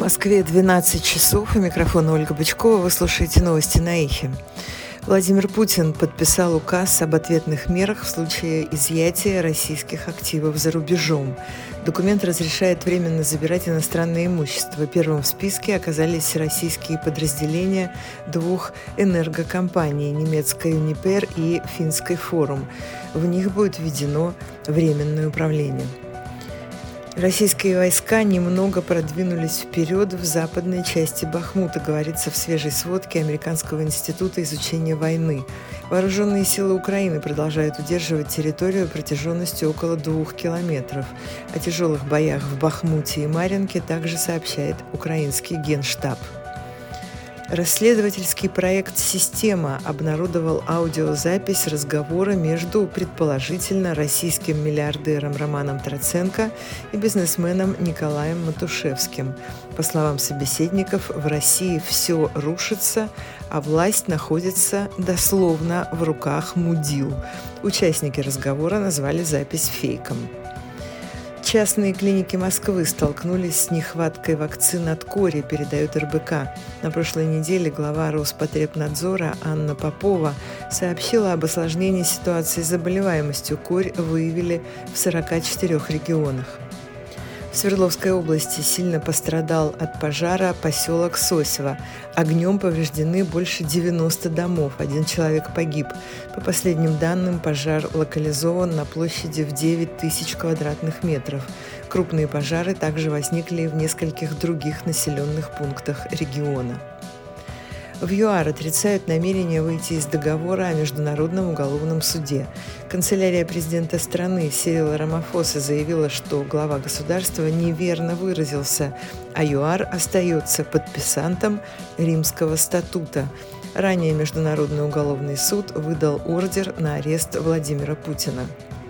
Москве 12 часов. У микрофона Ольга Бычкова. Вы слушаете новости на Эхе. Владимир Путин подписал указ об ответных мерах в случае изъятия российских активов за рубежом. Документ разрешает временно забирать иностранное имущество. Первым в списке оказались российские подразделения двух энергокомпаний – немецкой «Юнипер» и финской «Форум». В них будет введено временное управление. Российские войска немного продвинулись вперед в западной части Бахмута, говорится в свежей сводке Американского института изучения войны. Вооруженные силы Украины продолжают удерживать территорию протяженностью около 2 километров. О тяжелых боях в Бахмуте и Марьинке также сообщает украинский Генштаб. Расследовательский проект «Система» обнародовал аудиозапись разговора между, предположительно, российским миллиардером Романом Троценко и бизнесменом Николаем Матушевским. По словам собеседников, в России все рушится, а власть находится дословно в руках мудил. Участники разговора назвали запись фейком. Частные клиники Москвы столкнулись с нехваткой вакцин от кори, передает РБК. На прошлой неделе глава Роспотребнадзора Анна Попова сообщила об осложнении ситуации с заболеваемостью. Корь выявили в 44 регионах. В Свердловской области сильно пострадал от пожара поселок Сосево. Огнем повреждены больше 90 домов, 1 человек погиб. По последним данным, пожар локализован на площади в 9 тысяч квадратных метров. Крупные пожары также возникли в нескольких других населенных пунктах региона. В ЮАР отрицают намерение выйти из договора о Международном уголовном суде. Канцелярия президента страны Сирила Рамафоса заявила, что глава государства неверно выразился, а ЮАР остается подписантом Римского статута. Ранее Международный уголовный суд выдал ордер на арест Владимира Путина.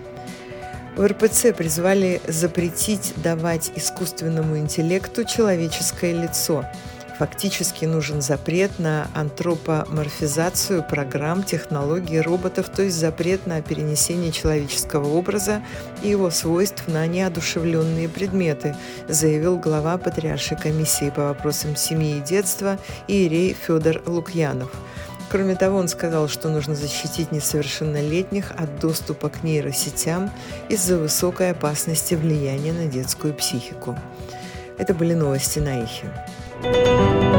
В РПЦ призвали запретить давать искусственному интеллекту человеческое лицо. Фактически нужен запрет на антропоморфизацию программ, технологий, роботов, то есть запрет на перенесение человеческого образа и его свойств на неодушевленные предметы, заявил глава Патриаршей комиссии по вопросам семьи и детства иерей Федор Лукьянов. Кроме того, он сказал, что нужно защитить несовершеннолетних от доступа к нейросетям из-за высокой опасности влияния на детскую психику. Это были новости на Эхе.